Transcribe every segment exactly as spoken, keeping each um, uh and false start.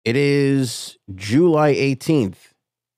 It is July eighteenth,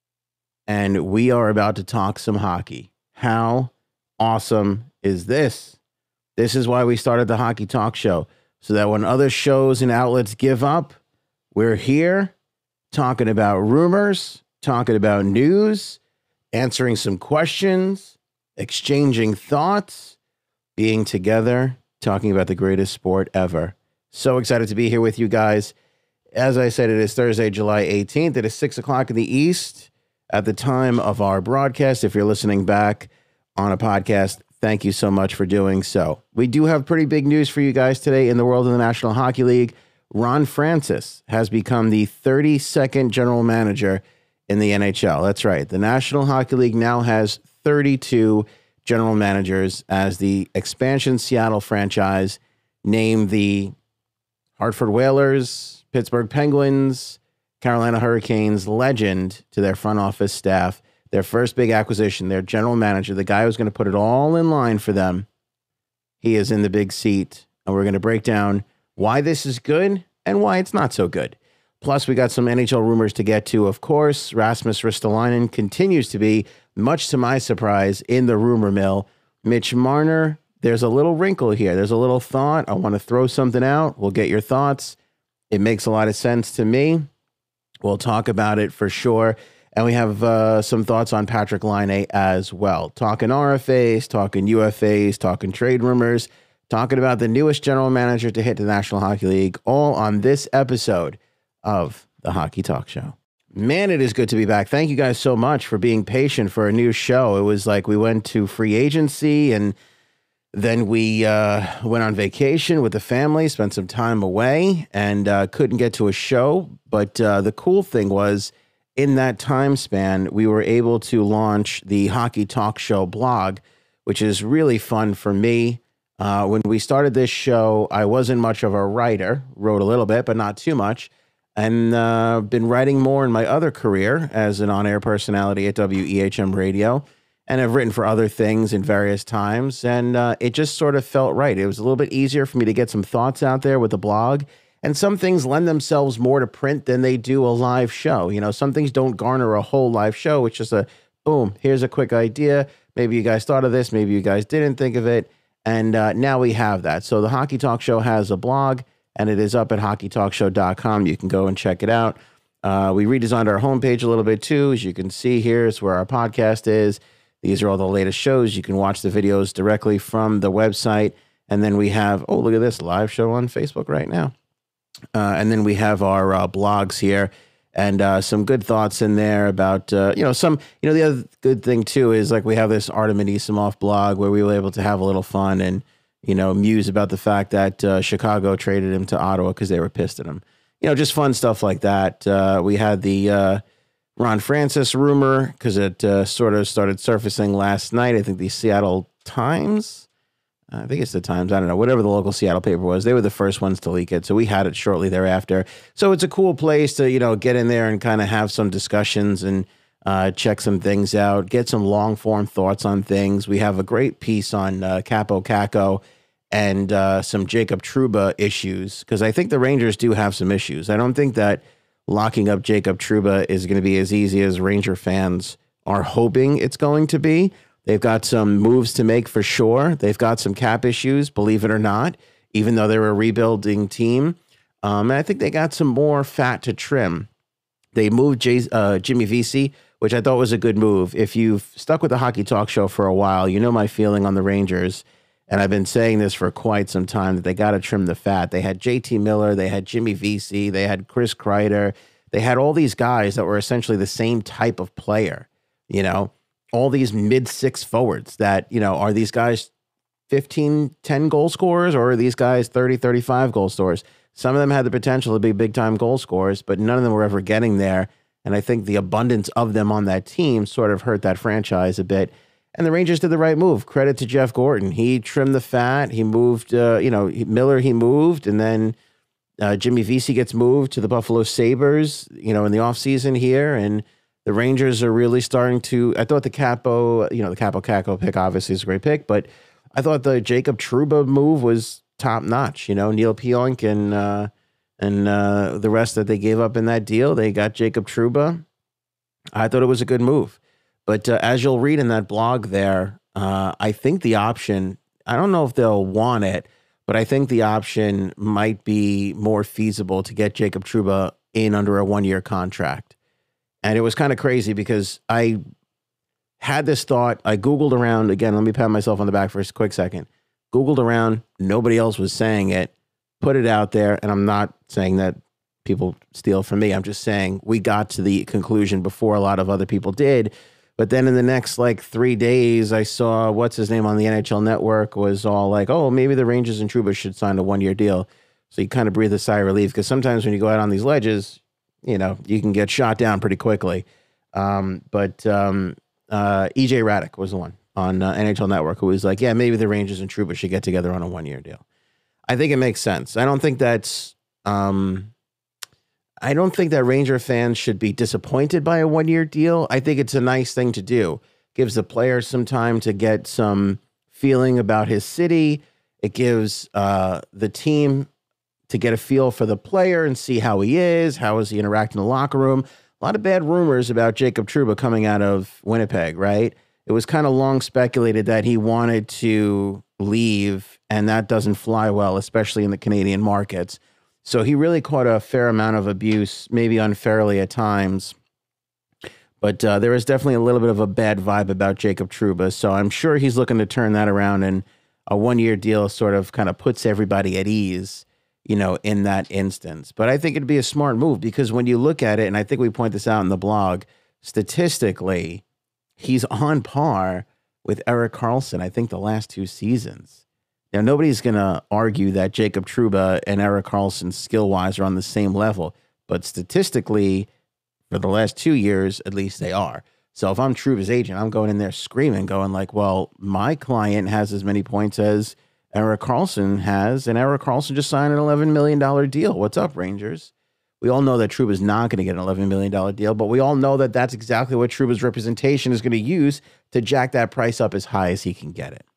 and we are about to talk some hockey. How awesome is this? This is why we started the Hockey Talk Show, so that when other shows and outlets give up, we're here talking about rumors, talking about news, answering some questions, exchanging thoughts, being together, talking about the greatest sport ever. So excited to be here with you guys. As I said, it is Thursday, July eighteenth. It is six o'clock in the East at the time of our broadcast. If you're listening back on a podcast, thank you so much for doing so. We do have pretty big news for you guys today in the world of the National Hockey League. Ron Francis has become the thirty-second general manager in the N H L. That's right. The National Hockey League now has thirty-two general managers as the expansion Seattle franchise named the Hartford Whalers, Pittsburgh Penguins, Carolina Hurricanes legend to their front office staff. Their first big acquisition, their general manager, the guy who's going to put it all in line for them. He is in the big seat, and we're going to break down why this is good and why it's not so good. Plus, we got some N H L rumors to get to, of course. Rasmus Ristolainen continues to be, much to my surprise, in the rumor mill. Mitch Marner, there's a little wrinkle here. There's a little thought. I want to throw something out. We'll get your thoughts. It makes a lot of sense to me. We'll talk about it for sure. And we have uh, some thoughts on Patrik Laine as well. Talking R F As, talking U F As, talking trade rumors, talking about the newest general manager to hit the National Hockey League, all on this episode of the Hockey Talk Show. Man, it is good to be back. Thank you guys so much for being patient for a new show. It was like we went to free agency and then we uh, went on vacation with the family, spent some time away, and uh, couldn't get to a show. But uh, the cool thing was, in that time span, we were able to launch the Hockey Talk Show blog, which is really fun for me. Uh, when we started this show, I wasn't much of a writer, wrote a little bit, but not too much, and uh, been writing more in my other career as an on-air personality at W E H M Radio. And I've written for other things in various times, and uh, it just sort of felt right. It was a little bit easier for me to get some thoughts out there with the blog, and some things lend themselves more to print than they do a live show. You know, some things don't garner a whole live show. It's just a, boom, here's a quick idea. Maybe you guys thought of this, maybe you guys didn't think of it, and uh, now we have that. So the Hockey Talk Show has a blog, and it is up at hockey talk show dot com. You can go and check it out. Uh, we redesigned our homepage a little bit, too. As you can see, here's where our podcast is. These are all the latest shows. You can watch the videos directly from the website. And then we have, oh, look at this, live show on Facebook right now. Uh, and then we have our uh, blogs here and uh, some good thoughts in there about, uh, you know, some, you know, the other good thing, too, is like we have this Artem Anisimov blog where we were able to have a little fun and, you know, muse about the fact that uh, Chicago traded him to Ottawa because they were pissed at him. You know, just fun stuff like that. Uh, we had the uh, Ron Francis rumor, because it uh, sort of started surfacing last night. I think the Seattle Times, I think it's the Times, I don't know, whatever the local Seattle paper was, they were the first ones to leak it. So we had it shortly thereafter. So it's a cool place to, you know, get in there and kind of have some discussions and uh, check some things out, get some long form thoughts on things. We have a great piece on uh, Kaapo Kakko and uh, some Jacob Trouba issues, because I think the Rangers do have some issues. I don't think that locking up Jacob Trouba is going to be as easy as Ranger fans are hoping it's going to be. They've got some moves to make for sure. They've got some cap issues, believe it or not, even though they're a rebuilding team. Um, and I think they got some more fat to trim. They moved Jay, uh, Jimmy Vesey, which I thought was a good move. If you've stuck with the Hockey Talk Show for a while, you know my feeling on the Rangers. And I've been saying this for quite some time, that they got to trim the fat. They had J T Miller, they had Jimmy Vesey, they had Chris Kreider. They had all these guys that were essentially the same type of player, you know, all these mid-six forwards that, you know, are these guys fifteen, ten goal scorers, or are these guys thirty, thirty-five goal scorers? Some of them had the potential to be big-time goal scorers, but none of them were ever getting there. And I think the abundance of them on that team sort of hurt that franchise a bit. And the Rangers did the right move. Credit to Jeff Gorton. He trimmed the fat. He moved, uh, you know, Miller, he moved. And then uh, Jimmy Vesey gets moved to the Buffalo Sabres, you know, in the offseason here. And the Rangers are really starting to, I thought the Kaapo, you know, the Kaapo Kakko pick obviously is a great pick, but I thought the Jacob Trouba move was top notch. You know, Neil Pionk and uh, and uh, the rest that they gave up in that deal, they got Jacob Trouba. I thought it was a good move. But uh, as you'll read in that blog there, uh, I think the option, I don't know if they'll want it, but I think the option might be more feasible to get Jacob Trouba in under a one-year contract. And it was kind of crazy because I had this thought. I Googled around. Again, let me pat myself on the back for a quick second. Googled around. Nobody else was saying it. Put it out there. And I'm not saying that people steal from me. I'm just saying we got to the conclusion before a lot of other people did. But then in the next like three days, I saw what's his name on the N H L Network was all like, oh, maybe the Rangers and Trouba should sign a one-year deal. So you kind of breathe a sigh of relief because sometimes when you go out on these ledges, you know, you can get shot down pretty quickly. Um, but um, uh, E J Radick was the one on uh, N H L Network who was like, yeah, maybe the Rangers and Trouba should get together on a one-year deal. I think it makes sense. I don't think that's... Um, I don't think that Ranger fans should be disappointed by a one-year deal. I think it's a nice thing to do. Gives the player some time to get some feeling about his city. It gives uh, the team to get a feel for the player and see how he is. How is he interacting in the locker room? A lot of bad rumors about Jacob Trouba coming out of Winnipeg, right? It was kind of long speculated that he wanted to leave, and that doesn't fly well, especially in the Canadian markets. So he really caught a fair amount of abuse, maybe unfairly at times. But uh, there is definitely a little bit of a bad vibe about Jacob Trouba. So I'm sure he's looking to turn that around, and a one-year deal sort of kind of puts everybody at ease, you know, in that instance. But I think it'd be a smart move because when you look at it, and I think we point this out in the blog, statistically, he's on par with Erik Karlsson, I think, the last two seasons. Now, nobody's going to argue that Jacob Trouba and Erik Karlsson skill-wise are on the same level, but statistically, for the last two years, at least they are. So if I'm Trouba's agent, I'm going in there screaming, going like, well, my client has as many points as Erik Karlsson has, and Erik Karlsson just signed an eleven million dollars deal. What's up, Rangers? We all know that Trouba's not going to get an eleven million dollars deal, but we all know that that's exactly what Trouba's representation is going to use to jack that price up as high as he can get it.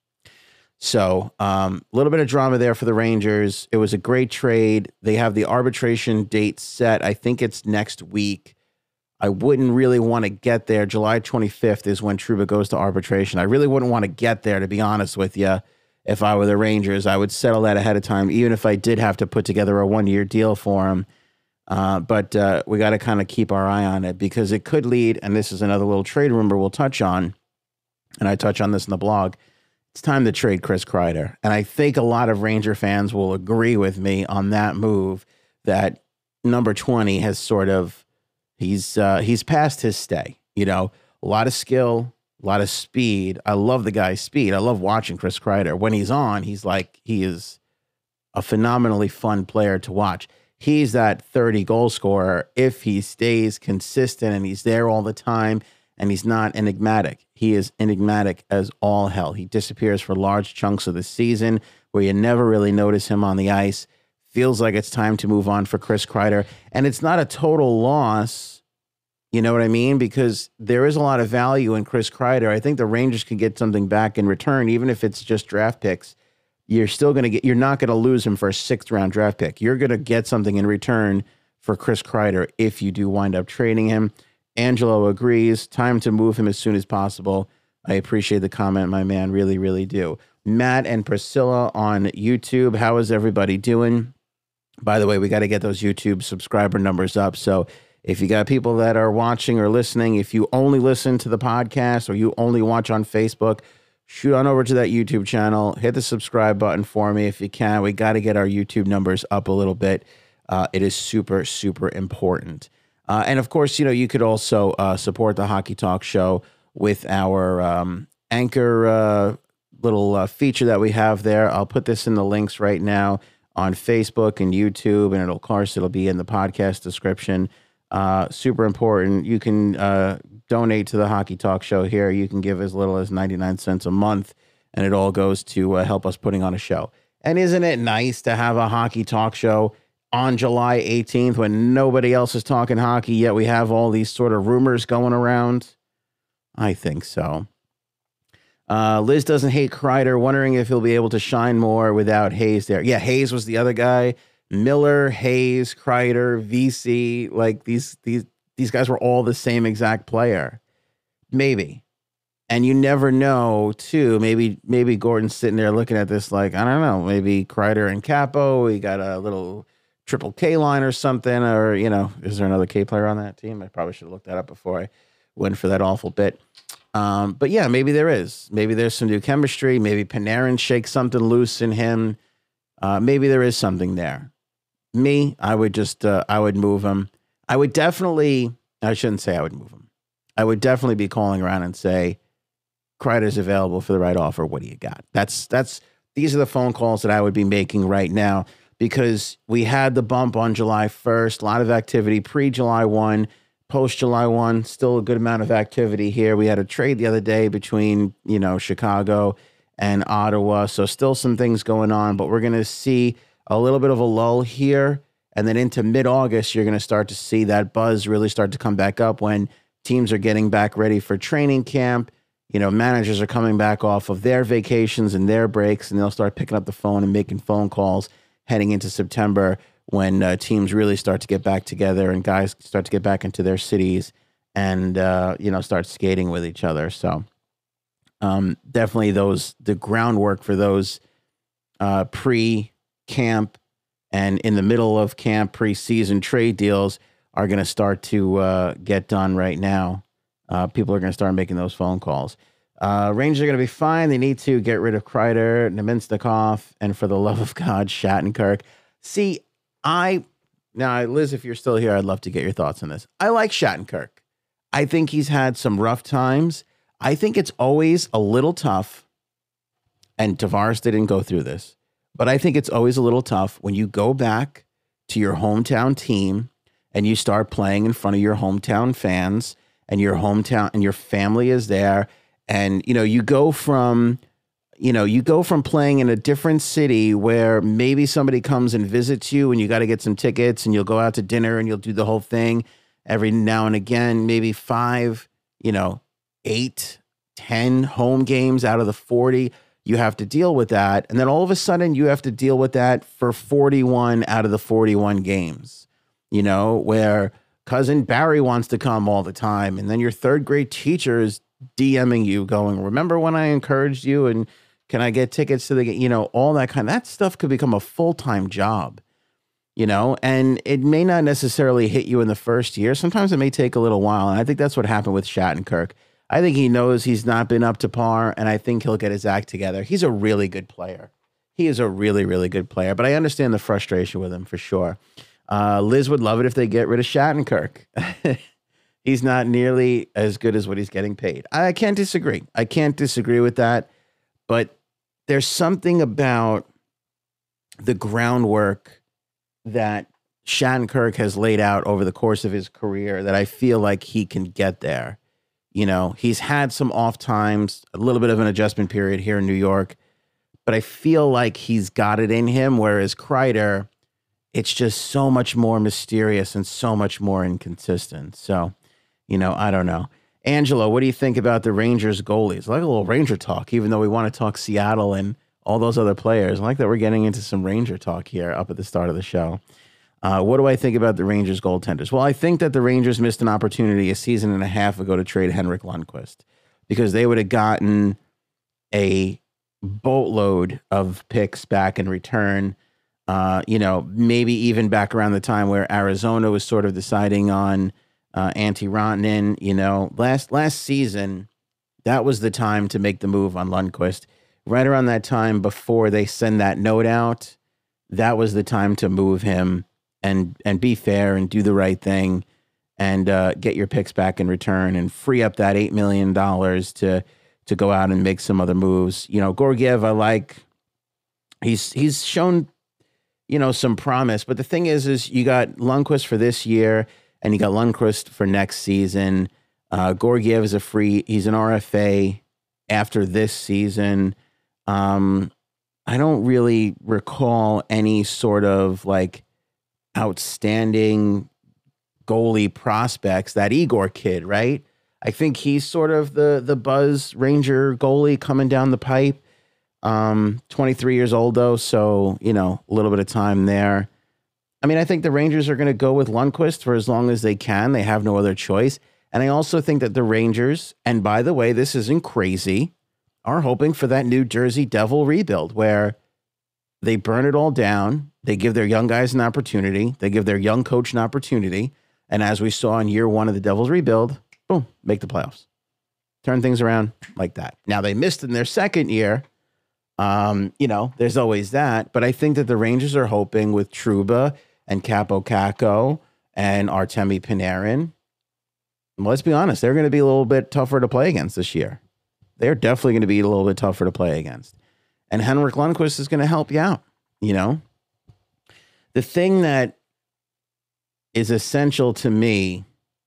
So a um, little bit of drama there for the Rangers. It was a great trade. They have the arbitration date set. I think it's next week. I wouldn't really want to get there. July twenty-fifth is when Trouba goes to arbitration. I really wouldn't want to get there, to be honest with you. If I were the Rangers, I would settle that ahead of time, even if I did have to put together a one-year deal for him. Uh, but uh, we got to kind of keep our eye on it because it could lead, and this is another little trade rumor we'll touch on, and I touch on this in the blog. It's time to trade Chris Kreider. And I think a lot of Ranger fans will agree with me on that move that number twenty has sort of, he's uh, he's past his stay. You know, a lot of skill, a lot of speed. I love the guy's speed. I love watching Chris Kreider. When he's on, he's like, he is a phenomenally fun player to watch. He's that thirty goal scorer if he stays consistent and he's there all the time and he's not enigmatic. He is enigmatic as all hell. He disappears for large chunks of the season where you never really notice him on the ice. Feels like it's time to move on for Chris Kreider. And it's not a total loss, you know what I mean? Because there is a lot of value in Chris Kreider. I think the Rangers could get something back in return, even if it's just draft picks. You're still going to get, you're not going to lose him for a sixth round draft pick. You're going to get something in return for Chris Kreider if you do wind up trading him. Angelo agrees. Time to move him as soon as possible. I appreciate the comment, my man. Really, really do. Matt and Priscilla on YouTube. How is everybody doing? By the way, we got to get those YouTube subscriber numbers up. So if you got people that are watching or listening, if you only listen to the podcast or you only watch on Facebook, shoot on over to that YouTube channel. Hit the subscribe button for me if you can. We got to get our YouTube numbers up a little bit. Uh, it is super, super important. Uh, and of course, you know, you could also uh, support the Hockey Talk Show with our um, Anchor uh, little uh, feature that we have there. I'll put this in the links right now on Facebook and YouTube, and it'll, of course, it'll be in the podcast description. Uh, super important. You can uh, donate to the Hockey Talk Show here. You can give as little as ninety-nine cents a month, and it all goes to uh, help us putting on a show. And isn't it nice to have a Hockey Talk Show on July eighteenth when nobody else is talking hockey, yet we have all these sort of rumors going around? I think so. Uh, Liz doesn't hate Kreider, wondering if he'll be able to shine more without Hayes there. Yeah, Hayes was the other guy. Miller, Hayes, Kreider, V C, like these these these guys were all the same exact player. Maybe. And you never know, too. Maybe maybe Gordon's sitting there looking at this like, I don't know, maybe Kreider and Capo, we got a little triple K line or something, or, you know, is there another K player on that team? I probably should have looked that up before I went for that awful bit. Um, but yeah, maybe there is. Maybe there's some new chemistry. Maybe Panarin shakes something loose in him. Uh, maybe there is something there. Me, I would just, uh, I would move him. I would definitely, I shouldn't say I would move him. I would definitely be calling around and say, Kreider's available for the right offer. What do you got? That's, that's, these are the phone calls that I would be making right now, because we had the bump on July first, a lot of activity pre-July first, post-July first, still a good amount of activity here. We had a trade the other day between, you know, Chicago and Ottawa. So still some things going on, but we're going to see a little bit of a lull here. And then into mid-August, you're going to start to see that buzz really start to come back up when teams are getting back ready for training camp. You know, managers are coming back off of their vacations and their breaks, and they'll start picking up the phone and making phone calls heading into September, when uh, teams really start to get back together and guys start to get back into their cities and, uh, you know, start skating with each other. So um, definitely those, the groundwork for those uh, pre-camp and in the middle of camp pre-season trade deals are going to start to uh, get done right now. Uh, people are going to start making those phone calls. Uh, Rangers are going to be fine. They need to get rid of Kreider, Nemesnikov, and for the love of God, Shattenkirk. See, I, now, Liz, if you're still here, I'd love to get your thoughts on this. I like Shattenkirk. I think he's had some rough times. I think it's always a little tough, and Tavares didn't go through this, but I think it's always a little tough when you go back to your hometown team and you start playing in front of your hometown fans and your hometown and your family is there. And, you know, you go from, you know, you go from playing in a different city where maybe somebody comes and visits you and you got to get some tickets and you'll go out to dinner and you'll do the whole thing every now and again, maybe five, you know, eight, ten home games out of the forty. You have to deal with that. And then all of a sudden you have to deal with that for forty-one out of the forty-one games, you know, where cousin Barry wants to come all the time. And then your third grade teacher is DMing you going, remember when I encouraged you and can I get tickets to the game? You know, all that kind of, that stuff could become a full-time job, you know, and it may not necessarily hit you in the first year. Sometimes it may take a little while. And I think that's what happened with Shattenkirk. I think he knows he's not been up to par, and I think he'll get his act together. He's a really good player. He is a really, really good player, but I understand the frustration with him for sure. Uh, Liz would love it if they get rid of Shattenkirk. He's not nearly as good as what he's getting paid. I can't disagree. I can't disagree with that, but there's something about the groundwork that Shattenkirk has laid out over the course of his career that I feel like he can get there. You know, he's had some off times, a little bit of an adjustment period here in New York, but I feel like he's got it in him, whereas Kreider, it's just so much more mysterious and so much more inconsistent. So, you know, I don't know. Angelo, what do you think about the Rangers goalies? I like a little Ranger talk, even though we want to talk Seattle and all those other players. I like that we're getting into some Ranger talk here up at the start of the show. Uh, what do I think about the Rangers goaltenders? Well, I think that the Rangers missed an opportunity a season and a half ago to trade Henrik Lundqvist, because they would have gotten a boatload of picks back in return. Uh, you know, maybe even back around the time where Arizona was sort of deciding on uh, Antti Rantanen. You know, last last season, that was the time to make the move on Lundqvist. Right around that time before they send that note out, that was the time to move him and and be fair and do the right thing and uh, get your picks back in return and free up that eight million dollars to to go out and make some other moves. You know, Georgiev, I like. He's he's shown, you know, some promise. But the thing is, is you got Lundqvist for this year and you got Lundqvist for next season. Uh, Georgiev is a free. He's an R F A after this season. Um, I don't really recall any sort of like outstanding goalie prospects. That Igor kid, right? I think he's sort of the the buzz Ranger goalie coming down the pipe. Um, twenty-three years old though, so you know, a little bit of time there. I mean, I think the Rangers are going to go with Lundqvist for as long as they can. They have no other choice. And I also think that the Rangers, and by the way, this isn't crazy, are hoping for that New Jersey Devil rebuild where they burn it all down. They give their young guys an opportunity. They give their young coach an opportunity. And as we saw in year one of the Devils rebuild, boom, make the playoffs. Turn things around like that. Now, they missed in their second year. Um, you know, there's always that. But I think that the Rangers are hoping with Trouba and Capo Caco and Artemi Panarin, well, let's be honest, they're going to be a little bit tougher to play against this year. They're definitely going to be a little bit tougher to play against. And Henrik Lundqvist is going to help you out, you know? The thing that is essential to me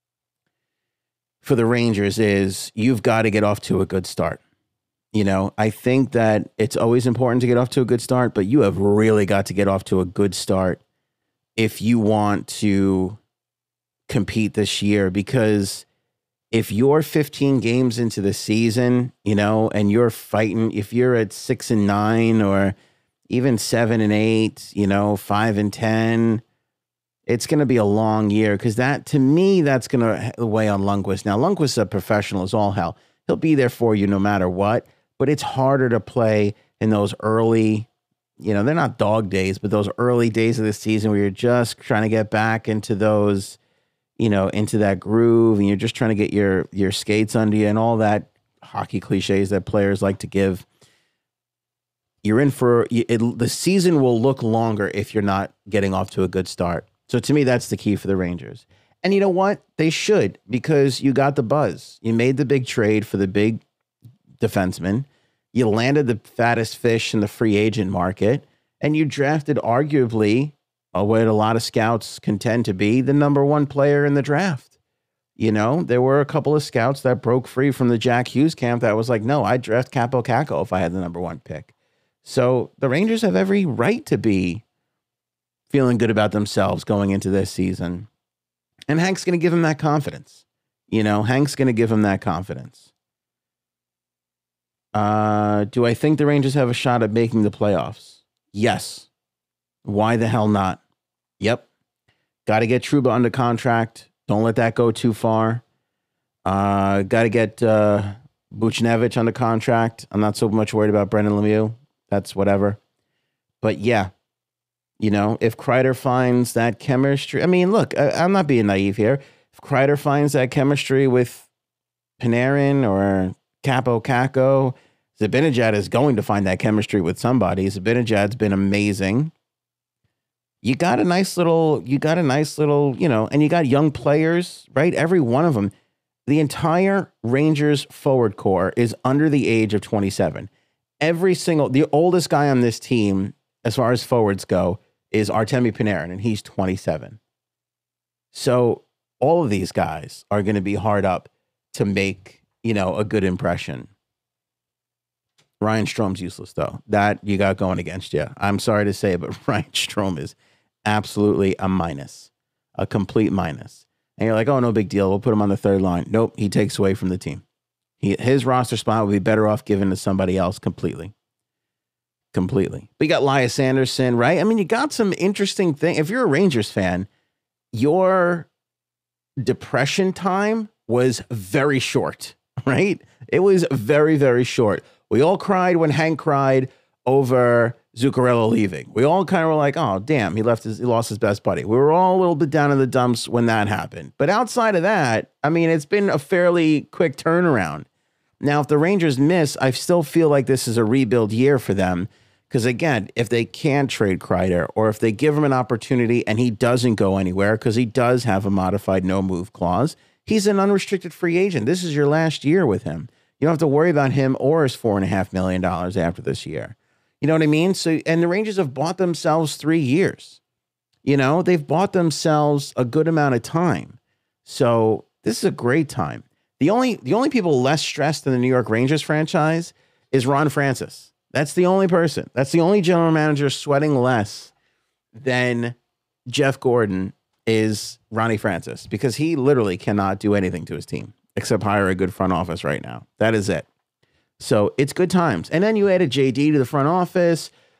for the Rangers is you've got to get off to a good start. You know, I think that it's always important to get off to a good start, but you have really got to get off to a good start if you want to compete this year, because if you're fifteen games into the season, you know, and you're fighting, if you're at six and nine or even seven and eight, you know, five and ten, it's going to be a long year, because that, to me, that's going to weigh on Lundqvist. Now, Lundqvist's a professional as all hell. He'll be there for you no matter what, but it's harder to play in those early, you know, they're not dog days, but those early days of the season where you're just trying to get back into those, you know, into that groove, and you're just trying to get your your skates under you and all that hockey cliches that players like to give. You're in for it, the season will look longer if you're not getting off to a good start. So to me, that's the key for the Rangers. And you know what? They should, because you got the buzz. You made the big trade for the big defenseman. You landed the fattest fish in the free agent market, and you drafted arguably what a lot of scouts contend to be the number one player in the draft. You know, there were a couple of scouts that broke free from the Jack Hughes camp that was like, no, I'd draft Capo Caco if I had the number one pick. So the Rangers have every right to be feeling good about themselves going into this season. And Hank's going to give him that confidence. You know, Hank's going to give him that confidence. Uh, do I think the Rangers have a shot at making the playoffs? Yes. Why the hell not? Yep. Got to get Trouba under contract. Don't let that go too far. Uh, got to get uh, Buchnevich under contract. I'm not so much worried about Brendan Lemieux. That's whatever. But yeah, you know, if Kreider finds that chemistry, I mean, look, I, I'm not being naive here. If Kreider finds that chemistry with Panarin or Capo Caco, Zibanejad is going to find that chemistry with somebody. Zibanejad's been amazing. You got a nice little, you got a nice little, you know, and you got young players, right? Every one of them. The entire Rangers forward core is under the age of twenty-seven. Every single, the oldest guy on this team, as far as forwards go, is Artemi Panarin, and he's twenty-seven. So all of these guys are going to be hard up to make, you know, a good impression. Ryan Strom's useless, though. That you got going against you. I'm sorry to say, but Ryan Strome is absolutely a minus, a complete minus. And you're like, oh, no big deal. We'll put him on the third line. Nope, he takes away from the team. He, his roster spot would be better off given to somebody else completely. Completely. But you got Elias Anderson, right? I mean, you got some interesting thing. If you're a Rangers fan, your depression time was very short, right? It was very, very short. We all cried when Hank cried over Zuccarello leaving. We all kind of were like, oh, damn, he left his, he lost his best buddy. We were all a little bit down in the dumps when that happened. But outside of that, I mean, it's been a fairly quick turnaround. Now, if the Rangers miss, I still feel like this is a rebuild year for them. Because again, if they can trade Kreider, or if they give him an opportunity and he doesn't go anywhere because he does have a modified no move clause, he's an unrestricted free agent. This is your last year with him. You don't have to worry about him or his four and a half million dollars after this year. You know what I mean? So, and the Rangers have bought themselves three years. You know, they've bought themselves a good amount of time. So this is a great time. The only the only people less stressed in the New York Rangers franchise is Ron Francis. That's the only person. That's the only general manager sweating less than Jeff Gordon is Ronnie Francis, because he literally cannot do anything to his team except hire a good front office right now. That is it. So it's good times. And then you added J D to the front office.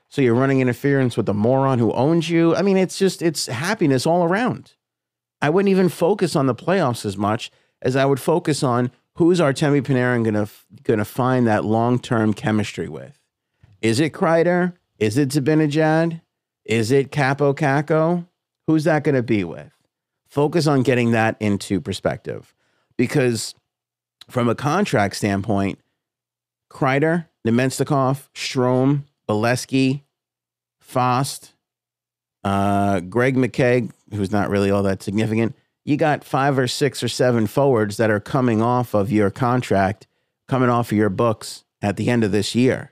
So you're running interference with the moron who owns you. I mean, it's just, it's happiness all around. I wouldn't even focus on the playoffs as much as I would focus on who's Artemi Panarin gonna gonna find that long-term chemistry with. Is it Kreider? Is it Zibanejad? Is it Capo Caco? Who's that gonna be with? Focus on getting that into perspective. Because from a contract standpoint, Kreider, Nemenstikov, Strome, Bolesky, Fost, uh, Greg McKegg, who's not really all that significant. You got five or six or seven forwards that are coming off of your contract, coming off of your books at the end of this year.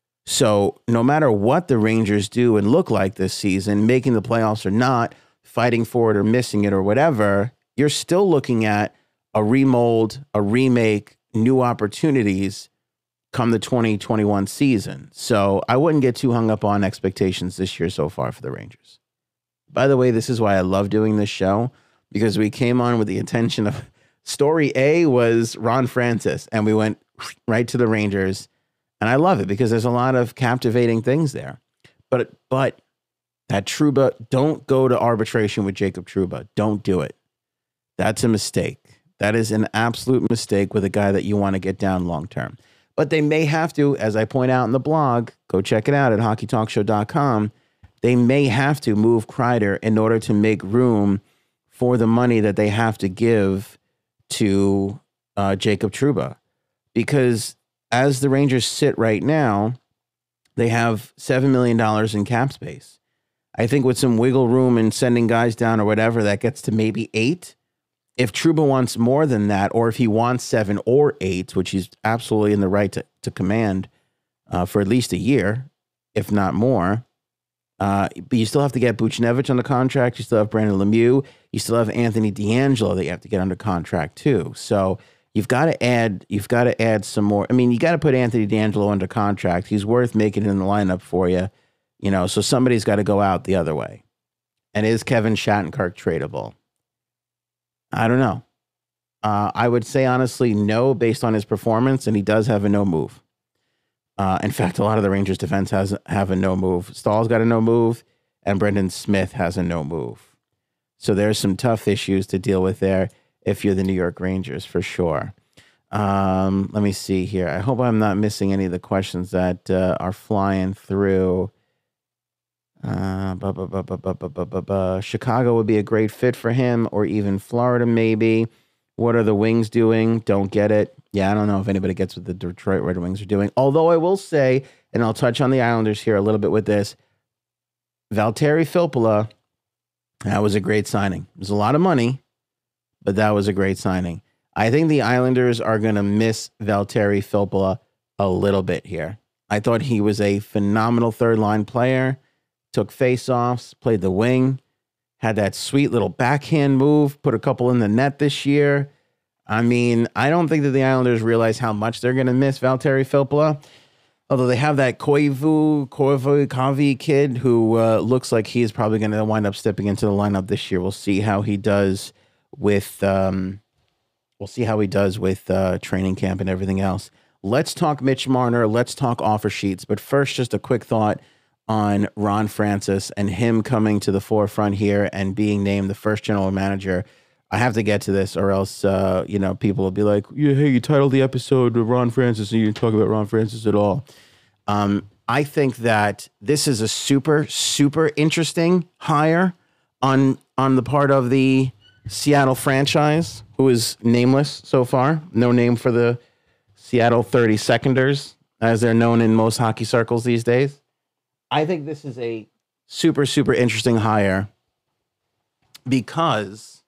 So no matter what the Rangers do and look like this season, making the playoffs or not, fighting for it or missing it or whatever, you're still looking at a remold, a remake, new opportunities come the twenty twenty-one season. So I wouldn't get too hung up on expectations this year so far for the Rangers. By the way, this is why I love doing this show, because we came on with the intention of story A was Ron Francis, and we went right to the Rangers. And I love it because there's a lot of captivating things there. But but that Trouba, don't go to arbitration with Jacob Trouba. Don't do it. That's a mistake. That is an absolute mistake with a guy that you want to get down long term. But they may have to, as I point out in the blog, go check it out at hockey talk show dot com. They may have to move Kreider in order to make room for the money that they have to give to uh, Jacob Trouba. Because as the Rangers sit right now, they have seven million dollars in cap space. I think with some wiggle room and sending guys down or whatever, that gets to maybe eight. If Trouba wants more than that, or if he wants seven or eight, which he's absolutely in the right to, to command uh, for at least a year, if not more, uh, but you still have to get Buchnevich on the contract. You still have Brandon Lemieux. You still have Anthony DeAngelo that you have to get under contract too. So you've got to add, you've got to add some more. I mean, you got to put Anthony DeAngelo under contract. He's worth making in the lineup for you, you know. So somebody's got to go out the other way. And is Kevin Shattenkirk tradable? I don't know. Uh, I would say, honestly, no, based on his performance, and he does have a no move. Uh, in fact, a lot of the Rangers defense has have a no move. Stahl's got a no move, and Brendan Smith has a no move. So there's some tough issues to deal with there if you're the New York Rangers, for sure. Um, let me see here. I hope I'm not missing any of the questions that uh, are flying through. Uh, bu- bu- bu- bu- bu- bu- bu- bu- bu. Chicago would be a great fit for him, or even Florida, maybe. What are the Wings doing? Don't get it. Yeah, I don't know if anybody gets what the Detroit Red Wings are doing. Although I will say, and I'll touch on the Islanders here a little bit with this, Valtteri Filppula, that was a great signing. It was a lot of money, but that was a great signing. I think the Islanders are going to miss Valtteri Filppula a little bit here. I thought he was a phenomenal third-line player. Took face-offs, played the wing, had that sweet little backhand move, put a couple in the net this year. I mean, I don't think that the Islanders realize how much they're going to miss Valtteri Filppula. Although they have that Koivu, Koivu Kavi kid who uh, looks like he's probably going to wind up stepping into the lineup this year. We'll see how he does with um, we'll see how he does with uh, training camp and everything else. Let's talk Mitch Marner. Let's talk offer sheets. But first, just a quick thought on Ron Francis and him coming to the forefront here and being named the first general manager. I have to get to this, or else, uh, you know, people will be like, yeah, hey, you titled the episode Ron Francis and you didn't talk about Ron Francis at all. Um, I think that this is a super, super interesting hire on, on the part of the Seattle franchise, who is nameless so far. No name for the Seattle thirty-seconders, as they're known in most hockey circles these days. I think this is a super, super interesting hire because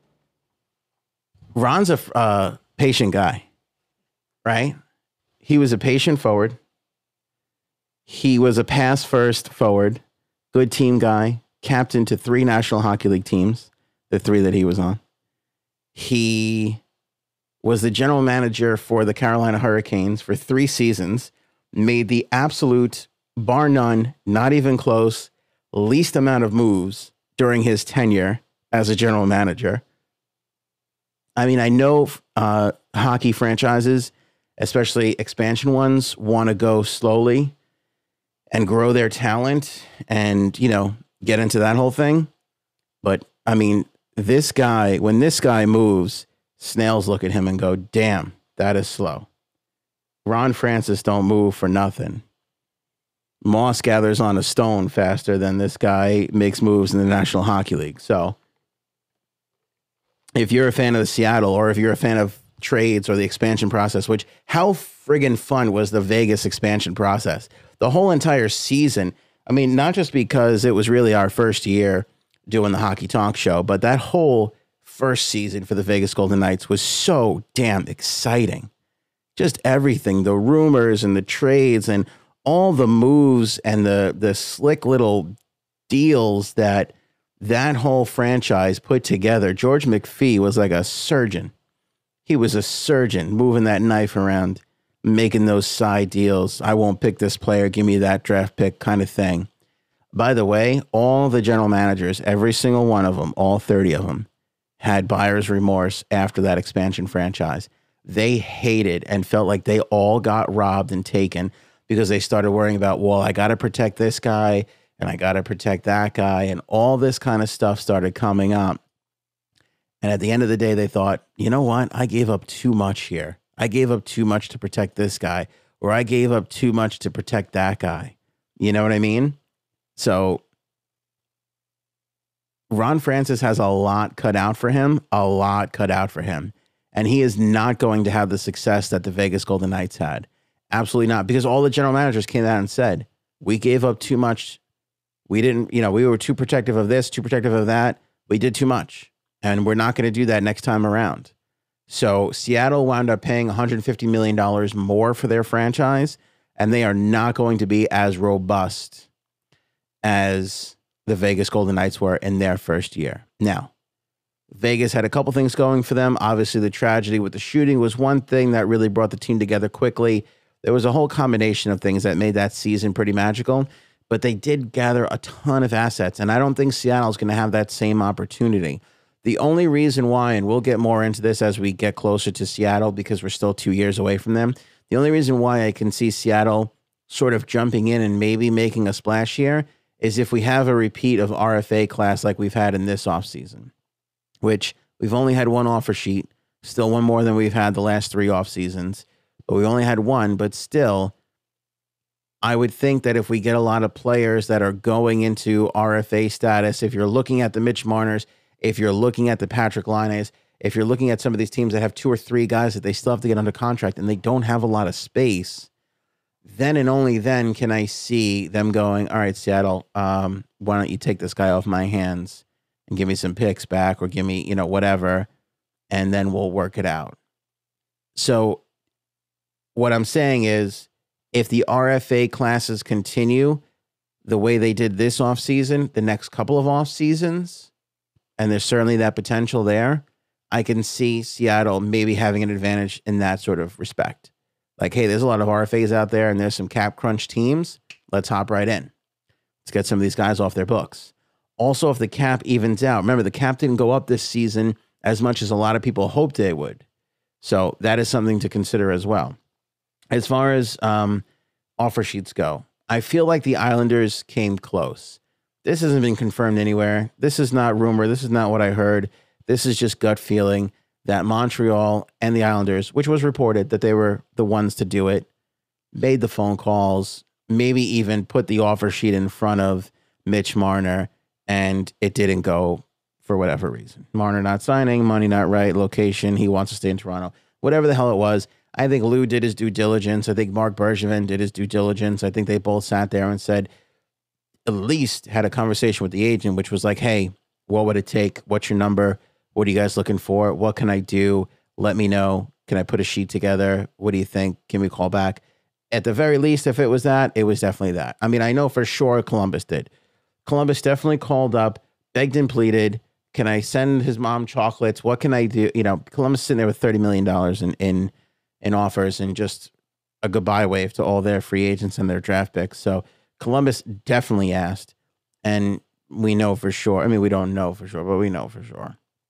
Ron's a uh, patient guy, right? He was a patient forward. He was a pass first forward, good team guy, captain to three National Hockey League teams, the three that he was on. He was the general manager for the Carolina Hurricanes for three seasons, made the absolute, bar none, not even close, least amount of moves during his tenure as a general manager. I mean, I know uh, hockey franchises, especially expansion ones, want to go slowly and grow their talent and, you know, get into that whole thing. But I mean, this guy, when this guy moves, snails look at him and go, damn, that is slow. Ron Francis don't move for nothing. Moss gathers on a stone faster than this guy makes moves in the National Hockey League. So if you're a fan of the Seattle, or if you're a fan of trades or the expansion process, which how friggin' fun was the Vegas expansion process? The whole entire season. I mean, not just because it was really our first year doing the Hockey Talk Show, but that whole first season for the Vegas Golden Knights was so damn exciting. Just everything, the rumors and the trades and all the moves and the the slick little deals that that whole franchise put together. George McPhee was like a surgeon. He was a surgeon moving that knife around, making those side deals. I won't pick this player, give me that draft pick kind of thing. By the way, all the general managers, every single one of them, all thirty of them, had buyer's remorse after that expansion franchise. They hated and felt like they all got robbed and taken because they started worrying about, well, I got to protect this guy and I got to protect that guy, and all this kind of stuff started coming up. And at the end of the day, they thought, you know what? I gave up too much here. I gave up too much to protect this guy, or I gave up too much to protect that guy. You know what I mean? So Ron Francis has a lot cut out for him, a lot cut out for him. And he is not going to have the success that the Vegas Golden Knights had. Absolutely not. Because all the general managers came out and said, we gave up too much. We didn't, you know, we were too protective of this, too protective of that. We did too much. And we're not going to do that next time around. So Seattle wound up paying one hundred fifty million dollars more for their franchise, and they are not going to be as robust as the Vegas Golden Knights were in their first year. Now, Vegas had a couple things going for them. Obviously, the tragedy with the shooting was one thing that really brought the team together quickly. There was a whole combination of things that made that season pretty magical, but they did gather a ton of assets, and I don't think Seattle's going to have that same opportunity. The only reason why, and we'll get more into this as we get closer to Seattle because we're still two years away from them, the only reason why I can see Seattle sort of jumping in and maybe making a splash here is if we have a repeat of R F A class like we've had in this offseason, which we've only had one offer sheet, still one more than we've had the last three off seasons, but we only had one, but still, I would think that if we get a lot of players that are going into R F A status, if you're looking at the Mitch Marners, if you're looking at the Patrick Laines, if you're looking at some of these teams that have two or three guys that they still have to get under contract and they don't have a lot of space, then and only then can I see them going, all right, Seattle, um, why don't you take this guy off my hands and give me some picks back or give me, you know, whatever, and then we'll work it out. So what I'm saying is if the R F A classes continue the way they did this offseason, the next couple of off seasons, and there's certainly that potential there, I can see Seattle maybe having an advantage in that sort of respect. Like, hey, there's a lot of R F As out there and there's some cap crunch teams. Let's hop right in. Let's get some of these guys off their books. Also, if the cap evens out, remember, the cap didn't go up this season as much as a lot of people hoped it would. So that is something to consider as well. As far as um, offer sheets go, I feel like the Islanders came close. This hasn't been confirmed anywhere. This is not rumor. This is not what I heard. This is just gut feeling that Montreal and the Islanders, which was reported that they were the ones to do it, made the phone calls, maybe even put the offer sheet in front of Mitch Marner, and it didn't go for whatever reason. Marner not signing, money not right, location, he wants to stay in Toronto. Whatever the hell it was, I think Lou did his due diligence. I think Mark Bergevin did his due diligence. I think they both sat there and said, at least had a conversation with the agent, which was like, hey, what would it take? What's your number? What are you guys looking for? What can I do? Let me know. Can I put a sheet together? What do you think? Give me a call back. At the very least, if it was that, it was definitely that. I mean, I know for sure Columbus did. Columbus definitely called up, begged and pleaded. Can I send his mom chocolates? What can I do? You know, Columbus sitting there with thirty million dollars in, in, in offers and just a goodbye wave to all their free agents and their draft picks. So Columbus definitely asked, and we know for sure. I mean, we don't know for sure, but we know for sure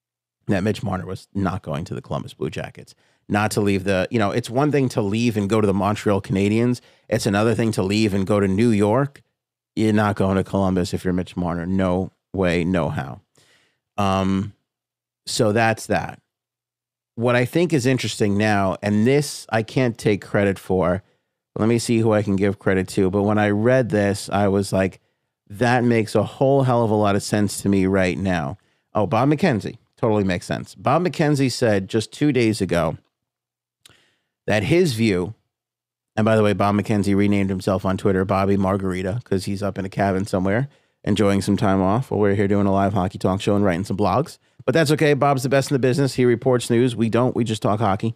that Mitch Marner was not going to the Columbus Blue Jackets. Not to leave the, you know, it's one thing to leave and go to the Montreal Canadiens. It's another thing to leave and go to New York. You're not going to Columbus if you're Mitch Marner. No way, no how. Um, so that's that. What I think is interesting now, and this I can't take credit for. Let me see who I can give credit to. But when I read this, I was like, that makes a whole hell of a lot of sense to me right now. Oh, Bob McKenzie. Totally makes sense. Bob McKenzie said just two days ago that his view, and by the way, Bob McKenzie renamed himself on Twitter Bobby Margarita because he's up in a cabin somewhere enjoying some time off while we're here doing a live hockey talk show and writing some blogs. But that's okay. Bob's the best in the business. He reports news. We don't. We just talk hockey.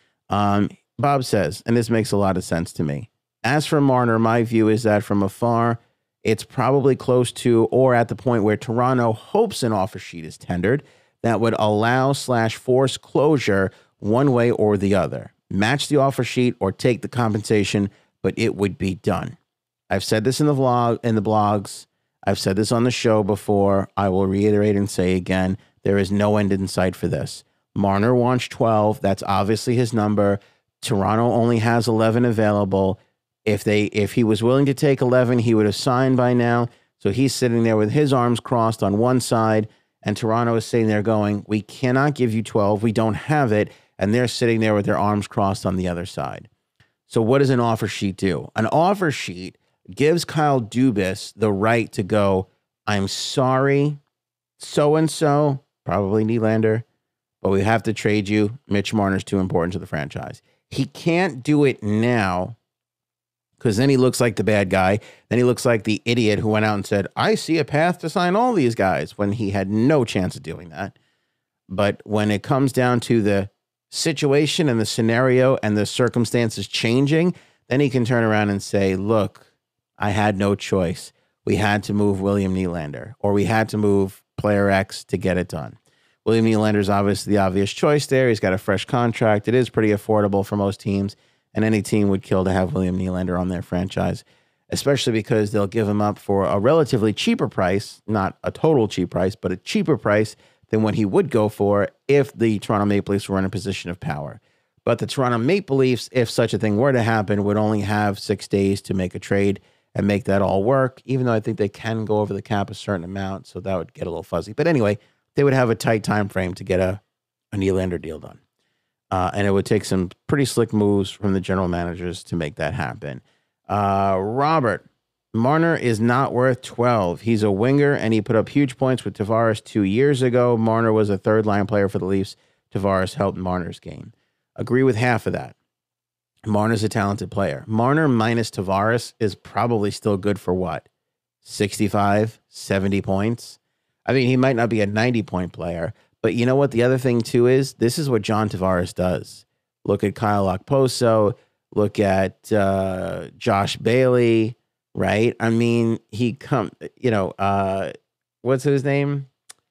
Um, Bob says, and this makes a lot of sense to me. As for Marner, my view is that from afar, it's probably close to or at the point where Toronto hopes an offer sheet is tendered that would allow slash force closure one way or the other. Match the offer sheet or take the compensation, but it would be done. I've said this in the vlog, in the blogs. I've said this on the show before. I will reiterate and say again, there is no end in sight for this. Marner wants twelve. That's obviously his number. Toronto only has eleven available. If they, if he was willing to take eleven, he would have signed by now. So he's sitting there with his arms crossed on one side, and Toronto is sitting there going, we cannot give you twelve. We don't have it. And they're sitting there with their arms crossed on the other side. So what does an offer sheet do? An offer sheet gives Kyle Dubas the right to go, I'm sorry, so-and-so, probably Nylander, but we have to trade you. Mitch Marner's too important to the franchise. He can't do it now because then he looks like the bad guy. Then he looks like the idiot who went out and said, I see a path to sign all these guys, when he had no chance of doing that. But when it comes down to the situation and the scenario and the circumstances changing, then he can turn around and say, look, I had no choice. We had to move William Nylander, or we had to move player X to get it done. William Nylander is obviously the obvious choice there. He's got a fresh contract. It is pretty affordable for most teams, and any team would kill to have William Nylander on their franchise, especially because they'll give him up for a relatively cheaper price, not a total cheap price, but a cheaper price than what he would go for if the Toronto Maple Leafs were in a position of power. But the Toronto Maple Leafs, if such a thing were to happen, would only have six days to make a trade and make that all work, even though I think they can go over the cap a certain amount, so that would get a little fuzzy. But anyway, they would have a tight time frame to get a, a Nylander deal done. Uh, and it would take some pretty slick moves from the general managers to make that happen. Uh, Robert, Marner is not worth twelve. He's a winger, and he put up huge points with Tavares two years ago. Marner was a third-line player for the Leafs. Tavares helped Marner's game. Agree with half of that. Marner's a talented player. Marner minus Tavares is probably still good for what? sixty-five, seventy points? I mean, he might not be a ninety-point player, but you know what the other thing, too, is? This is what John Tavares does. Look at Kyle Okposo. Look at uh, Josh Bailey. Right? I mean, he come, you know, uh, what's his name?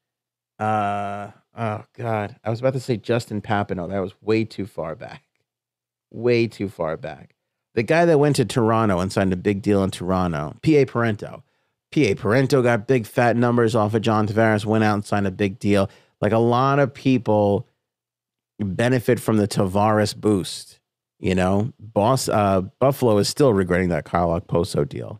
Uh, oh, God. I was about to say Justin Papineau. That was way too far back. Way too far back. The guy that went to Toronto and signed a big deal in Toronto, P A Parento. P A Parento got big fat numbers off of John Tavares, went out and signed a big deal. Like a lot of people benefit from the Tavares boost. You know, boss uh, Buffalo is still regretting that Kyle Okposo deal.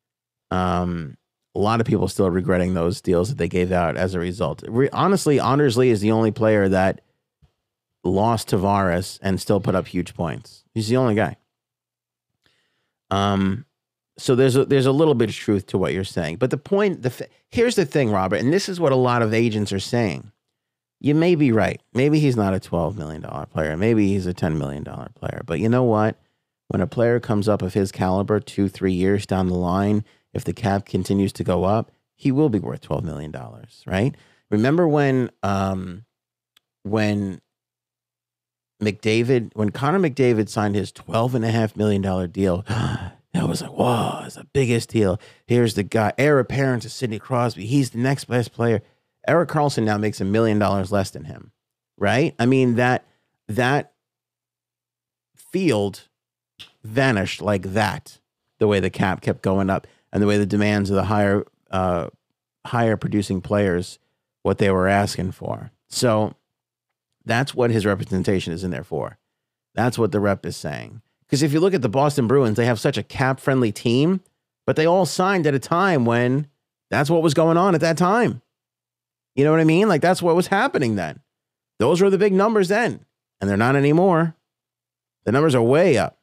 Um, a lot of people still regretting those deals that they gave out as a result. Re- honestly, Anders Lee is the only player that lost Tavares and still put up huge points. He's the only guy. Um, so there's a, there's a little bit of truth to what you're saying. But the point, the here's the thing, Robert, and this is what a lot of agents are saying. You may be right. Maybe he's not a twelve million dollars player. Maybe he's a ten million dollars player. But you know what? When a player comes up of his caliber two, three years down the line, if the cap continues to go up, he will be worth twelve million dollars, right? Remember when um, when McDavid, when Connor McDavid signed his twelve point five million dollars deal, that was like, whoa, it's the biggest deal. Here's the guy, heir apparent to Sidney Crosby. He's the next best player. Erik Karlsson now makes a million dollars less than him, right? I mean, that that field vanished like that, the way the cap kept going up and the way the demands of the higher uh, higher producing players, what they were asking for. So That's what his representation is in there for. That's what the rep is saying. Because if you look at the Boston Bruins, they have such a cap-friendly team, but they all signed at a time when that's what was going on at that time. You know what I mean? Like, that's what was happening then. Those were the big numbers then, and they're not anymore. The numbers are way up.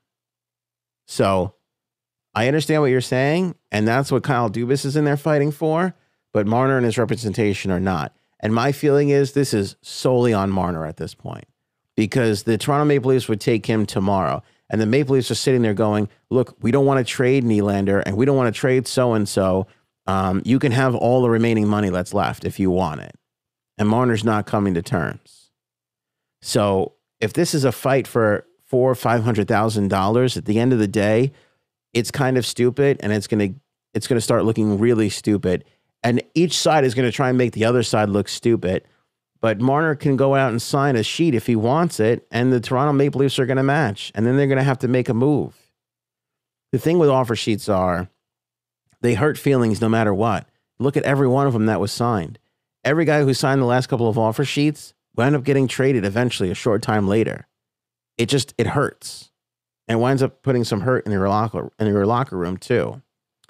So I understand what you're saying, and that's what Kyle Dubas is in there fighting for, but Marner and his representation are not. And my feeling is this is solely on Marner at this point, because the Toronto Maple Leafs would take him tomorrow. And the Maple Leafs are sitting there going, look, we don't want to trade Nylander and we don't want to trade so-and-so. Um, you can have all the remaining money that's left if you want it. And Marner's not coming to terms. So if this is a fight for four or five hundred thousand dollars, at the end of the day, it's kind of stupid, and it's gonna it's gonna start looking really stupid. And each side is gonna try and make the other side look stupid. But Marner can go out and sign a sheet if he wants it, and the Toronto Maple Leafs are going to match, and then they're going to have to make a move. The thing with offer sheets are they hurt feelings no matter what. Look at every one of them that was signed. Every guy who signed the last couple of offer sheets wound up getting traded eventually a short time later. It just, it hurts. And it winds up putting some hurt in your locker, in your locker room too.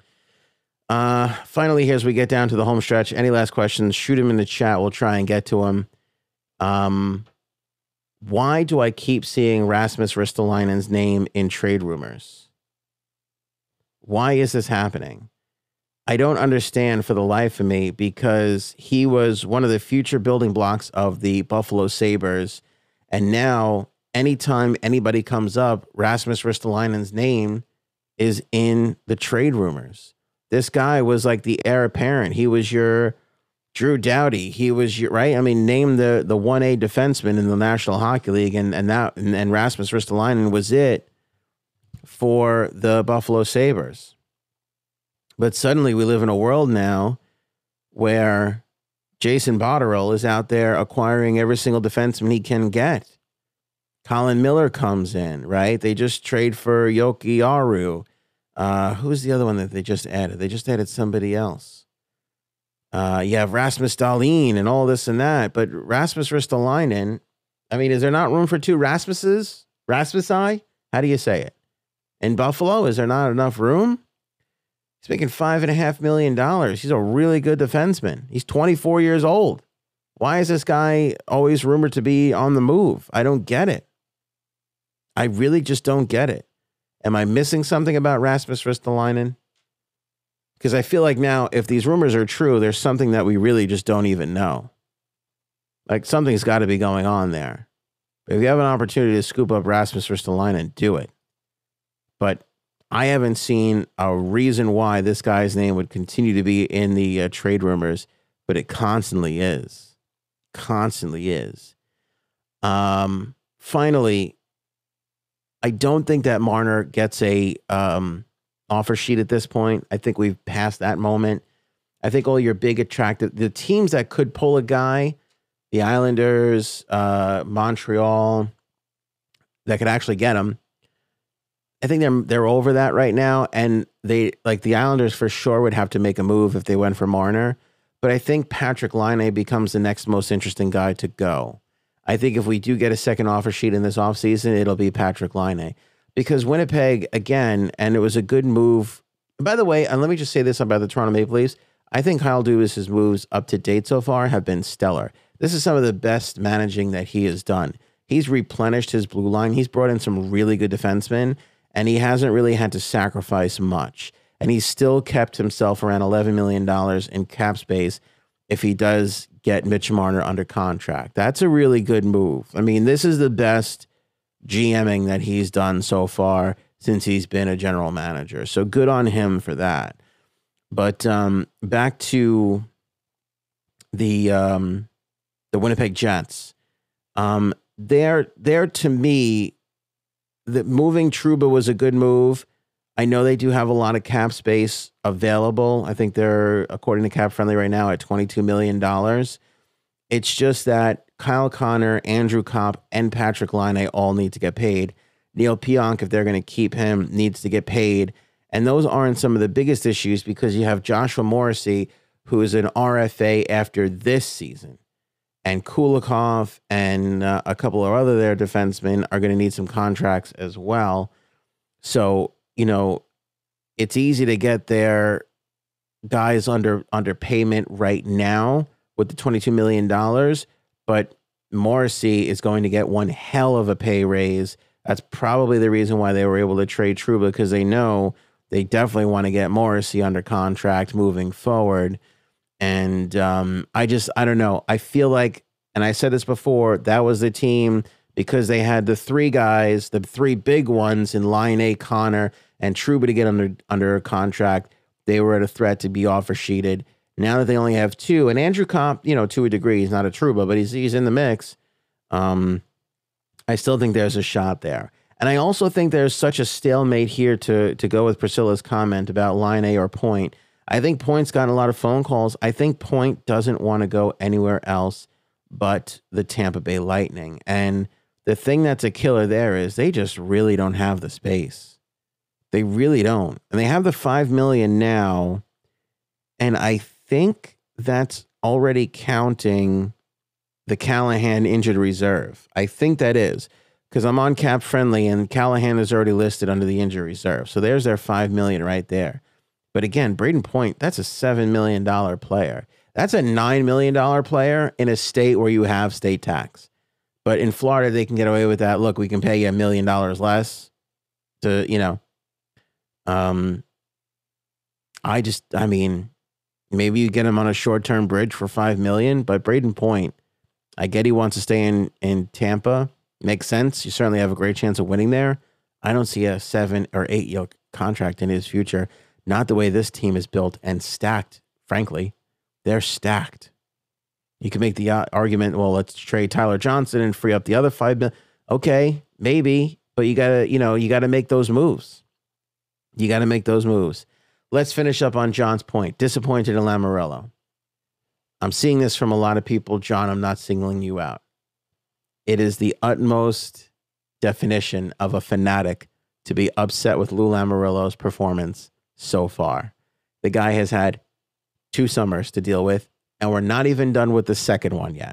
Uh, finally, here as we get down to the home stretch, any last questions, shoot them in the chat. We'll try and get to them. Um, why do I keep seeing Rasmus Ristolainen's name in trade rumors? Why is this happening? I don't understand for the life of me, because he was one of the future building blocks of the Buffalo Sabres. And now anytime anybody comes up, Rasmus Ristolainen's name is in the trade rumors. This guy was like the heir apparent. He was your Drew Doughty. He was your, right? I mean, name the the one A defenseman in the National Hockey League, and and that and, and Rasmus Ristolainen was it for the Buffalo Sabres. But suddenly we live in a world now where Jason Botterill is out there acquiring every single defenseman he can get. Colin Miller comes in, right? They just trade for Yoki Aru. Uh, who's the other one that they just added? They just added somebody else. Uh, you have Rasmus Dahlin and all this and that. But Rasmus Ristolainen, I mean, is there not room for two Rasmuses? Rasmusi? How do you say it? In Buffalo, is there not enough room? He's making five and a half million dollars. He's a really good defenseman. He's twenty-four years old. Why is this guy always rumored to be on the move? I don't get it. I really just don't get it. Am I missing something about Rasmus Ristolainen? Because I feel like now, if these rumors are true, there's something that we really just don't even know. Like, something's got to be going on there. But if you have an opportunity to scoop up Rasmus Ristolainen, do it. But I haven't seen a reason why this guy's name would continue to be in the uh, trade rumors, but it constantly is. Constantly is. Um, finally, I don't think that Marner gets a um, offer sheet at this point. I think we've passed that moment. I think all your big attractive, the teams that could pull a guy, the Islanders, uh, Montreal, that could actually get him, I think they're they're over that right now. And they, like the Islanders for sure would have to make a move if they went for Marner. But I think Patrick Laine becomes the next most interesting guy to go. I think if we do get a second offer sheet in this offseason, it'll be Patrick Laine. Because Winnipeg, again, and it was a good move. By the way, and let me just say this about the Toronto Maple Leafs. I think Kyle Dubas' moves up to date so far have been stellar. This is some of the best managing that he has done. He's replenished his blue line. He's brought in some really good defensemen, and he hasn't really had to sacrifice much. And he's still kept himself around eleven million dollars in cap space if he does get Mitch Marner under contract. That's a really good move. I mean, this is the best GMing that he's done so far since he's been a general manager. So good on him for that. But um, back to the um, the Winnipeg Jets. Um, they're, they're, to me, the moving Trouba was a good move. I know they do have a lot of cap space available. I think they're, according to Cap Friendly right now, at twenty-two million dollars. It's just that Kyle Connor, Andrew Kopp, and Patrick Laine all need to get paid. Neil Pionk, if they're going to keep him, needs to get paid. And those aren't some of the biggest issues, because you have Joshua Morrissey, who is an R F A after this season. and Kulikov and uh, a couple of other their defensemen are going to need some contracts as well. So, you know, it's easy to get their guys under under payment right now with the twenty-two million dollars, but Morrissey is going to get one hell of a pay raise. That's probably the reason why they were able to trade Trouba, because they know they definitely want to get Morrissey under contract moving forward. And um, I just, I don't know. I feel like, and I said this before, that was the team because they had the three guys, the three big ones in Laine, Connor, and Trouba to get under under a contract. They were at a threat to be offer sheeted. Now that they only have two, and Andrew Comp, you know, to a degree, he's not a Trouba, but he's he's in the mix. Um, I still think there's a shot there. And I also think there's such a stalemate here to to go with Priscilla's comment about Line A or Point. I think Point's gotten a lot of phone calls. I think Point doesn't want to go anywhere else but the Tampa Bay Lightning. And the thing that's a killer there is they just really don't have the space. They really don't. And they have the five million dollars now. And I think that's already counting the Callahan injured reserve. I think that is, because I'm on Cap Friendly and Callahan is already listed under the injury reserve. So there's their five million dollars right there. But again, Braden Point, that's a seven million dollars player. That's a nine million dollars player in a state where you have state tax. But in Florida, they can get away with that. Look, we can pay you a million dollars less to, you know, um, I just, I mean, maybe you get him on a short-term bridge for five million dollars, but Braden Point, I get he wants to stay in, in Tampa. Makes sense. You certainly have a great chance of winning there. I don't see a seven or eight year contract in his future. Not the way this team is built and stacked, frankly. They're stacked. You can make the uh, argument, well, let's trade Tyler Johnson and free up the other five million. Okay, maybe, but you gotta, you know, you gotta make those moves. You gotta make those moves. Let's finish up on John's point. Disappointed in Lamoriello. I'm seeing this from a lot of people. John, I'm not singling you out. It is the utmost definition of a fanatic to be upset with Lou Lamoriello's performance so far. The guy has had two summers to deal with, and we're not even done with the second one yet.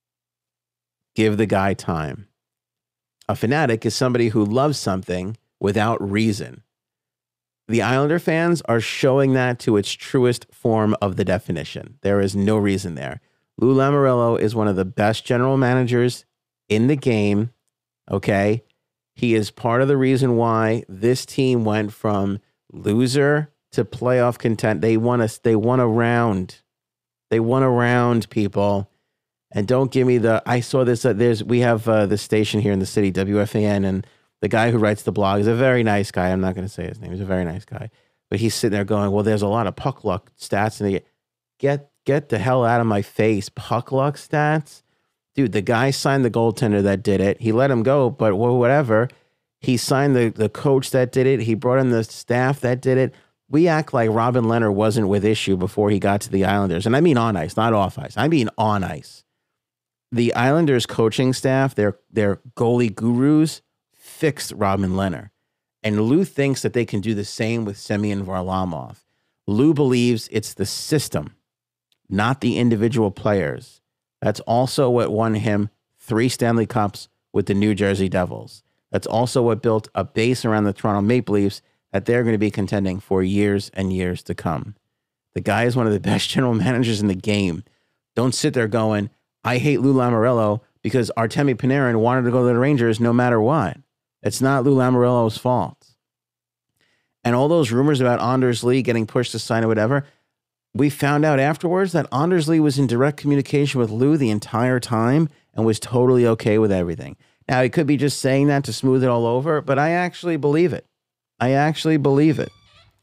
Give the guy time. A fanatic is somebody who loves something without reason. The Islander fans are showing that to its truest form of the definition. There is no reason there. Lou Lamoriello is one of the best general managers in the game, okay? He is part of the reason why this team went from loser to playoff content. They won a, they won a round. They won a round, people. And don't give me the, I saw this, uh, there's, we have uh, the station here in the city, W F A N, and the guy who writes the blog is a very nice guy. I'm not going to say his name. He's a very nice guy. But he's sitting there going, well, there's a lot of puck luck stats. And they get, get the hell out of my face. Puck luck stats? Dude, the guy signed the goaltender that did it. He let him go, but whatever. He signed the, the coach that did it. He brought in the staff that did it. We act like Robin Lehner wasn't with issue before he got to the Islanders. And I mean on ice, not off ice. I mean on ice. The Islanders coaching staff, their, their goalie gurus, fixed Robin Lehner. And Lou thinks that they can do the same with Semyon Varlamov. Lou believes it's the system, not the individual players. That's also what won him three Stanley Cups with the New Jersey Devils. That's also what built a base around the Toronto Maple Leafs that they're going to be contending for years and years to come. The guy is one of the best general managers in the game. Don't sit there going, I hate Lou Lamoriello because Artemi Panarin wanted to go to the Rangers no matter what. It's not Lou Lamoriello's fault. And all those rumors about Anders Lee getting pushed to sign or whatever, we found out afterwards that Anders Lee was in direct communication with Lou the entire time and was totally okay with everything. Now, he could be just saying that to smooth it all over, but I actually believe it. I actually believe it.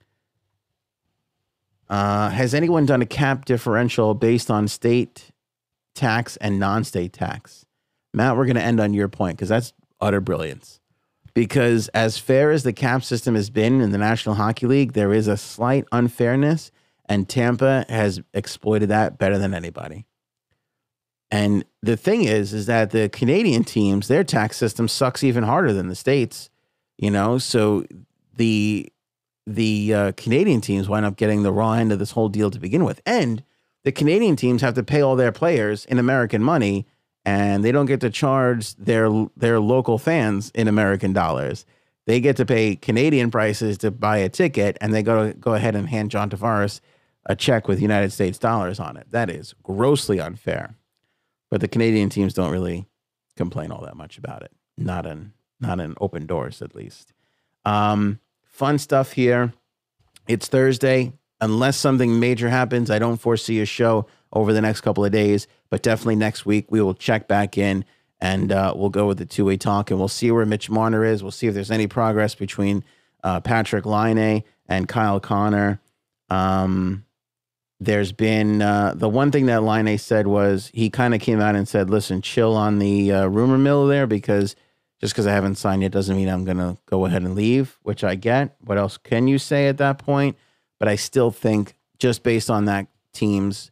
Uh, has anyone done a cap differential based on state tax and non-state tax? Matt, we're going to end on your point because that's utter brilliance. Because as fair as the cap system has been in the National Hockey League, there is a slight unfairness, and Tampa has exploited that better than anybody. And the thing is, is that the Canadian teams, their tax system sucks even harder than the States, you know? So the, the uh, Canadian teams wind up getting the raw end of this whole deal to begin with. And the Canadian teams have to pay all their players in American money, and they don't get to charge their their local fans in American dollars. They get to pay Canadian prices to buy a ticket, and they go to go ahead and hand John Tavares a check with United States dollars on it. That is grossly unfair. But the Canadian teams don't really complain all that much about it. Not in not in open doors, at least. Um, fun stuff here. It's Thursday. Unless something major happens, I don't foresee a show over the next couple of days, but definitely next week we will check back in and uh, we'll go with the two-way talk and we'll see where Mitch Marner is. We'll see if there's any progress between uh, Patrik Laine and Kyle Connor. Um, there's been uh, the one thing that Laine said was he kind of came out and said, listen, chill on the uh, rumor mill there, because just because I haven't signed yet doesn't mean I'm going to go ahead and leave, which I get. What else can you say at that point? But I still think, just based on that team's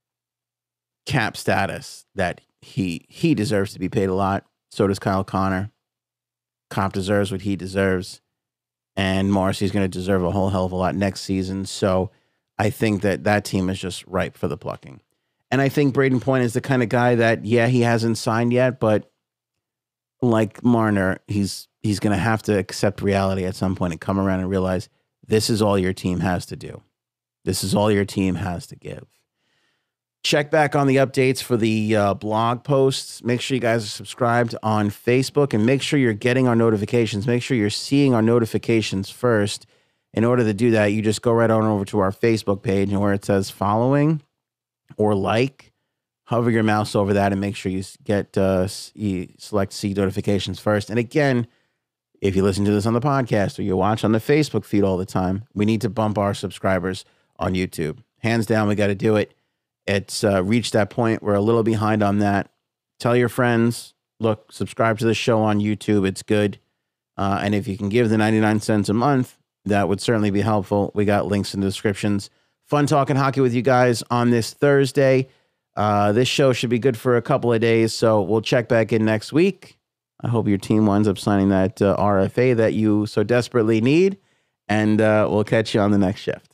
cap status, that he he deserves to be paid a lot. So does Kyle Connor. Comp deserves what he deserves. And Morrissey's going to deserve a whole hell of a lot next season. So I think that that team is just ripe for the plucking. And I think Brayden Point is the kind of guy that, yeah, he hasn't signed yet, but like Marner, he's he's going to have to accept reality at some point and come around and realize, this is all your team has to do. This is all your team has to give. Check back on the updates for the uh, blog posts. Make sure you guys are subscribed on Facebook and make sure you're getting our notifications. Make sure you're seeing our notifications first. In order to do that, you just go right on over to our Facebook page and where it says following or like, hover your mouse over that and make sure you get uh, you select see notifications first. And again, if you listen to this on the podcast or you watch on the Facebook feed all the time, we need to bump our subscribers on YouTube. Hands down, we got to do it. It's uh, reached that point. We're a little behind on that. Tell your friends, look, subscribe to the show on YouTube. It's good. Uh, and if you can give the ninety-nine cents a month, that would certainly be helpful. We got links in the descriptions. Fun talking hockey with you guys on this Thursday. Uh, this show should be good for a couple of days, so we'll check back in next week. I hope your team winds up signing that uh, R F A that you so desperately need, and uh, we'll catch you on the next shift.